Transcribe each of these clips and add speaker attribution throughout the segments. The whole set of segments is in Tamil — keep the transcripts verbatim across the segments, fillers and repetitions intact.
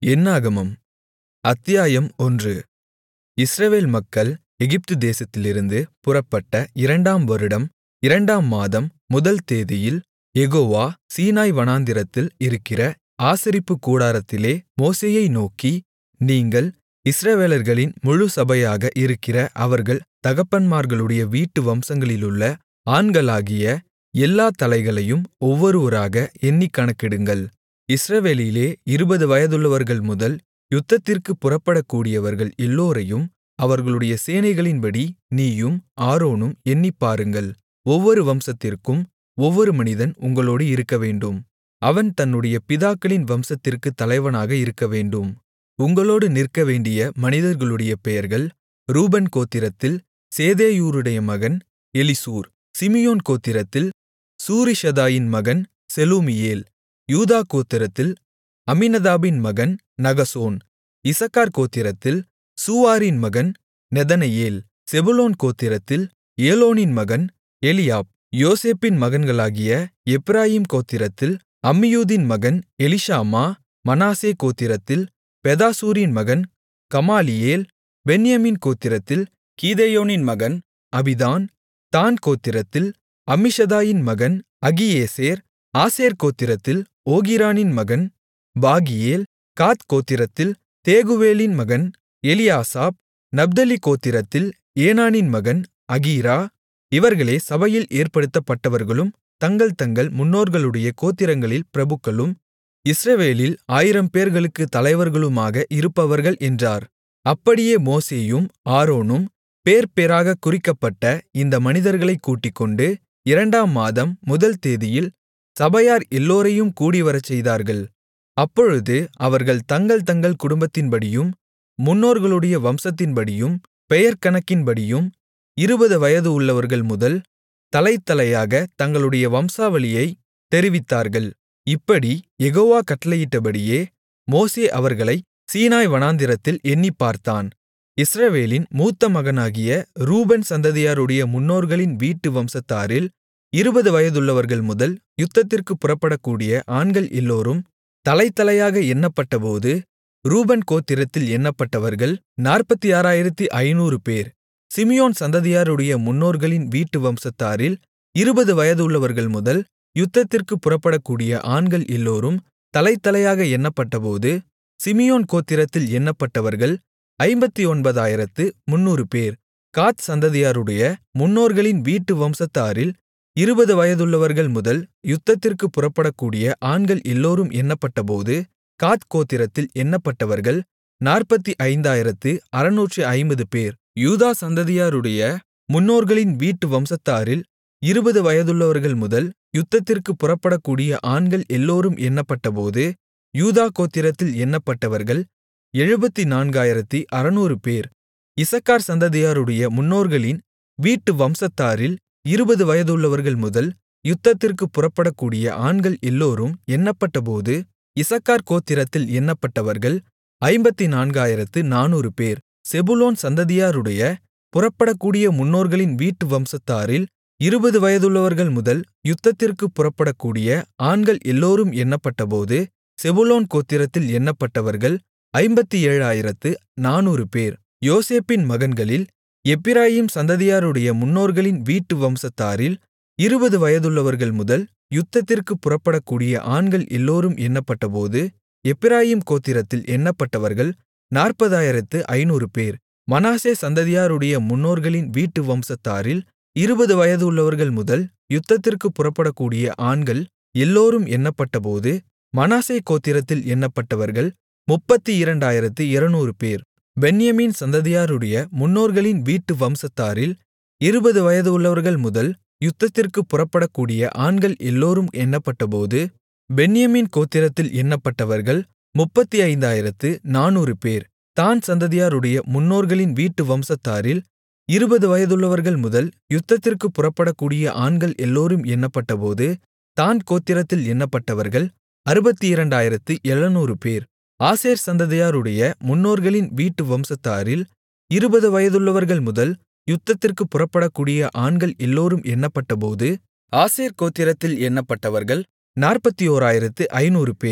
Speaker 1: என்னாகமம் அத்தியாயம் ஒன்று. இஸ்ரவேல் மக்கள் எகிப்து தேசத்திலிருந்து புறப்பட்ட இரண்டாம் வருடம் இரண்டாம் மாதம் முதல் தேதியில் யெகோவா சீனாய் வனாந்திரத்தில் இருக்கிற ஆசரிப்புக் கூடாரத்திலே மோசேயை நோக்கி, நீங்கள் இஸ்ரவேலர்களின் முழு சபையாக இருக்கிற அவர்கள் தகப்பன்மார்களுடைய வீட்டு வம்சங்களிலுள்ள ஆண்களாகிய எல்லா தலைகளையும் ஒவ்வொருவராக எண்ணிக் கணக்கிடுங்கள். இஸ்ரவேலிலே இருபது வயதுள்ளவர்கள் முதல் யுத்தத்திற்குப் புறப்படக்கூடியவர்கள் எல்லோரையும் அவர்களுடைய சேனைகளின்படி நீயும் ஆரோனும் எண்ணிப்பாருங்கள். ஒவ்வொரு வம்சத்திற்கும் ஒவ்வொரு மனிதன் உங்களோடு இருக்கவேண்டும். அவன் தன்னுடைய பிதாக்களின் வம்சத்திற்குத் தலைவனாக இருக்கவேண்டும். உங்களோடு நிற்கவேண்டிய மனிதர்களுடைய பெயர்கள்: ரூபன் கோத்திரத்தில் சேதேயூருடைய மகன் எலிசூர். சிமியோன் கோத்திரத்தில் சூரிஷதாயின் மகன் செலூமியேல். யூதா கோத்திரத்தில் அம்மினதாபின் மகன் நகசோன். இசக்கார் கோத்திரத்தில் சூவாரின் மகன் நெதனெயேல். செபுலோன் கோத்திரத்தில் ஏலோனின் மகன் எலியாப். யோசேப்பின் மகன்களாகிய எப்பிராயீம் கோத்திரத்தில் அம்மியூதின் மகன் எலிஷாமா. மனாசே கோத்திரத்தில் பெதாசூரின் மகன் கமாலியேல். பென்யமீன் கோத்திரத்தில் கீதெயோனின் மகன் அபிதான். தாண் கோத்திரத்தில் அம்மிஷதாயின் மகன் அகியேசேர். ஆசேர் கோத்திரத்தில் ஓகிரானின் மகன் பாகியேல். காத் கோத்திரத்தில் தேகுவேலின் மகன் எலியாசாப். நப்தலி கோத்திரத்தில் ஏனானின் மகன் அகீரா. இவர்களே சபையில் ஏற்படுத்தப்பட்டவர்களும் தங்கள் தங்கள் முன்னோர்களுடைய கோத்திரங்களில் பிரபுக்களும் இஸ்ரவேலில் ஆயிரம்பேர்களுக்குத் தலைவர்களுமாக இருப்பவர்கள் என்றார். அப்படியே மோசேயும் ஆரோனும் பேர்பேராகக் குறிக்கப்பட்ட இந்த மனிதர்களைக் கூட்டிக்கொண்டு இரண்டாம் மாதம் முதல் தேதியில் சபையார் எல்லோரையும் கூடிவரச்செய்தார்கள். அப்பொழுது அவர்கள் தங்கள் தங்கள் குடும்பத்தின்படியும் முன்னோர்களுடைய வம்சத்தின்படியும் பெயர் கணக்கின்படியும் இருபது வயது உள்ளவர்கள் முதல் தலைதலையாக தங்களுடைய வம்சாவளியைத் தெரிவித்தார்கள். இப்படி யெகோவா கட்டளையிட்டபடியே மோசே அவர்களை சீனாய் வனாந்திரத்தில் எண்ணிப்பார்த்தான். இஸ்ரவேலின் மூத்த மகனாகிய ரூபன் சந்ததியாருடைய முன்னோர்களின் வீட்டு வம்சத்தாரில் இருபது வயதுள்ளவர்கள் முதல் யுத்தத்திற்குப் புறப்படக்கூடிய ஆண்கள் எல்லோரும் தலைதலையாக எண்ணப்பட்டபோது ரூபன் கோத்திரத்தில் எண்ணப்பட்டவர்கள் நாற்பத்தாறாயிரத்து ஐந்நூறு பேர். சிமியோன் சந்ததியாருடைய முன்னோர்களின் வீட்டு வம்சத்தாரில் இருபது வயதுள்ளவர்கள் முதல் யுத்தத்திற்குப் புறப்படக்கூடிய ஆண்கள் எல்லோரும் தலைதலையாக எண்ணப்பட்டபோது சிமியோன் கோத்திரத்தில் எண்ணப்பட்டவர்கள் ஐம்பத்தொன்பதாயிரத்து முந்நூறு பேர். காத் சந்ததியாருடைய முன்னோர்களின் வீட்டு வம்சத்தாரில் இருபது வயதுள்ளவர்கள் முதல் யுத்தத்திற்குப் புறப்படக்கூடிய ஆண்கள் எல்லோரும் எண்ணப்பட்டபோது காத் கோத்திரத்தில் எண்ணப்பட்டவர்கள் நாற்பத்தி ஐந்தாயிரத்து அறுநூற்று ஐம்பது பேர். யூதா சந்ததியாருடைய முன்னோர்களின் வீட்டு வம்சத்தாரில் இருபது வயதுள்ளவர்கள் முதல் யுத்தத்திற்குப் புறப்படக்கூடிய ஆண்கள் எல்லோரும் எண்ணப்பட்டபோது யூதா கோத்திரத்தில் எண்ணப்பட்டவர்கள் எழுபத்து நான்காயிரத்து அறுநூறு பேர். இசக்கார் சந்ததியாருடைய முன்னோர்களின் வீட்டு வம்சத்தாரில் இருபது வயதுள்ளவர்கள் முதல் யுத்தத்திற்குப் புறப்படக்கூடிய ஆண்கள் எல்லோரும் எண்ணப்பட்டபோது இசக்கார் கோத்திரத்தில் எண்ணப்பட்டவர்கள் ஐம்பத்து நான்காயிரத்து நானூறு பேர். செபுலோன் சந்ததியாருடைய புறப்படக்கூடிய முன்னோர்களின் வீட்டு வம்சத்தாரில் இருபது வயதுள்ளவர்கள் முதல் யுத்தத்திற்குப் புறப்படக்கூடிய ஆண்கள் எல்லோரும் எண்ணப்பட்டபோது செபுலோன் கோத்திரத்தில் எண்ணப்பட்டவர்கள் ஐம்பத்து ஏழாயிரத்து நானூறு பேர். யோசேப்பின் மகன்களில் எப்பிராயீம் சந்ததியாருடைய முன்னோர்களின் வீட்டு வம்சத்தாரில் இருபது வயதுள்ளவர்கள் முதல் யுத்தத்திற்குப் புறப்படக்கூடிய ஆண்கள் எல்லோரும் எண்ணப்பட்டபோது எப்பிராயீம் கோத்திரத்தில் எண்ணப்பட்டவர்கள் நாற்பதாயிரத்து ஐந்நூறு பேர். மனாசே சந்ததியாருடைய முன்னோர்களின் வீட்டு வம்சத்தாரில் இருபது வயதுள்ளவர்கள் முதல் யுத்தத்திற்குப் புறப்படக்கூடிய ஆண்கள் எல்லோரும் எண்ணப்பட்டபோது மனாசே கோத்திரத்தில் எண்ணப்பட்டவர்கள் முப்பத்து இரண்டாயிரத்து இருநூறு பேர். பென்யமீன் சந்ததியாருடைய முன்னோர்களின் வீட்டு வம்சத்தாரில் இருபது வயதுள்ளவர்கள் முதல் யுத்தத்திற்குப் புறப்படக்கூடிய ஆண்கள் எல்லோரும் எண்ணப்பட்டபோது பென்யமீன் கோத்திரத்தில் எண்ணப்பட்டவர்கள் முப்பத்து ஐந்தாயிரத்து நானூறு பேர். தாண் சந்ததியாருடைய முன்னோர்களின் வீட்டு வம்சத்தாரில் இருபது வயதுள்ளவர்கள் முதல் யுத்தத்திற்குப் புறப்படக்கூடிய ஆண்கள் எல்லோரும் எண்ணப்பட்டபோது தாண் கோத்திரத்தில் எண்ணப்பட்டவர்கள் அறுபத்து இரண்டாயிரத்து எழுநூறு பேர். ஆசேர் சந்ததியாருடைய முன்னோர்களின் வீட்டு வம்சத்தாரில் இருபது வயதுள்ளவர்கள் முதல் யுத்தத்திற்குப் புறப்படக்கூடிய ஆண்கள் எல்லோரும் எண்ணப்பட்டபோது ஆசேர் கோத்திரத்தில் எண்ணப்பட்டவர்கள் நாற்பத்தோராயிரத்து ஐந்நூறு பேர்.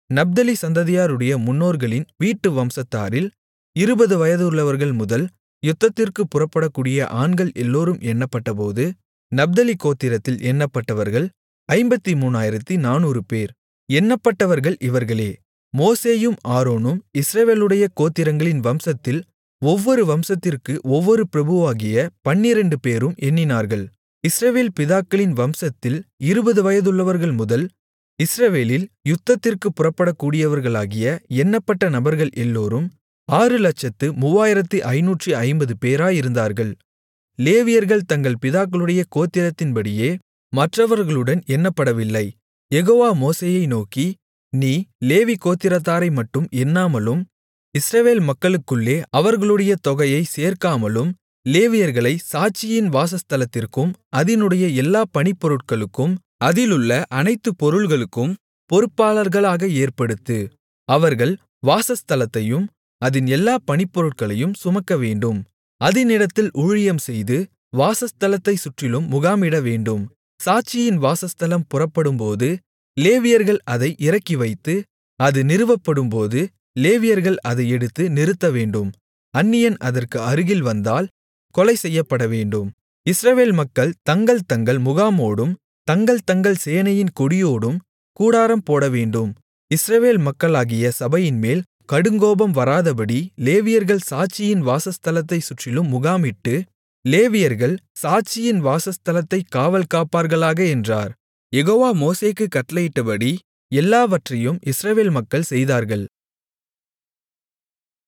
Speaker 1: நப்தலி சந்ததியாருடைய முன்னோர்களின் வீட்டு வம்சத்தாரில் இருபது வயதுள்ளவர்கள் முதல் யுத்தத்திற்குப் புறப்படக்கூடிய ஆண்கள் எல்லோரும் எண்ணப்பட்டபோது, நப்தலி கோத்திரத்தில் எண்ணப்பட்டவர்கள் ஐம்பத்து மூவாயிரத்து நானூறு பேர். எண்ணப்பட்டவர்கள் இவர்களே: மோசேயும் ஆரோனும் இஸ்ரவேலுடைய கோத்திரங்களின் வம்சத்தில் ஒவ்வொரு வம்சத்திற்கு ஒவ்வொரு பிரபுவாகிய பன்னிரண்டு பேரும் எண்ணினார்கள். இஸ்ரவேல் பிதாக்களின் வம்சத்தில் இருபது வயதுள்ளவர்கள் முதல் இஸ்ரவேலில் யுத்தத்திற்குப் புறப்படக்கூடியவர்களாகிய எண்ணப்பட்ட நபர்கள் எல்லோரும் ஆறு லட்சத்து மூவாயிரத்து ஐந்நூற்று ஐம்பது பேராயிருந்தார்கள். லேவியர்கள் தங்கள் பிதாக்களுடைய கோத்திரத்தின்படியே மற்றவர்களுடன் எண்ணப்படவில்லை. யெகோவா மோசேயை நோக்கி, நீ லேவி கோத்திரத்தாரை மட்டும் எண்ணாமலும் இஸ்ரவேல் மக்களுக்குள்ளே அவர்களுடைய தொகையைச் சேர்க்காமலும் லேவியர்களை சாட்சியின் வாசஸ்தலத்திற்கும் அதினுடைய எல்லா பணிப்பொருட்களுக்கும் அதிலுள்ள அனைத்து பொருள்களுக்கும் பொறுப்பாளர்களாக ஏற்படுத்து. அவர்கள் வாசஸ்தலத்தையும் அதின் எல்லா பணிப்பொருட்களையும் சுமக்கவேண்டும். அதினிடத்தில் ஊழியம் செய்து வாசஸ்தலத்தைச் சுற்றிலும் முகாமிடவேண்டும். சாட்சியின் வாசஸ்தலம் புறப்படும்போது லேவியர்கள் அதை இறக்கிவைத்து, அது நிறுவப்படும்போது லேவியர்கள் அதை எடுத்து நிறுத்தவேண்டும். அந்நியன் அதற்கு அருகில் வந்தால் கொலை செய்யப்படவேண்டும். இஸ்ரவேல் மக்கள் தங்கள் தங்கள் முகாமோடும் தங்கள் தங்கள் சேனையின் கொடியோடும் கூடாரம் போடவேண்டும். இஸ்ரவேல் மக்களாகிய சபையின்மேல் கடுங்கோபம் வராதபடி லேவியர்கள் சாட்சியின் வாசஸ்தலத்தைச் சுற்றிலும் முகாமிட்டு, லேவியர்கள் சாட்சியின் வாசஸ்தலத்தைக் காவல் காப்பார்களாக என்றார். யெகோவா மோசேக்குக் கட்டளையிட்டபடி எல்லாவற்றையும் இஸ்ரவேல் மக்கள் செய்தார்கள்.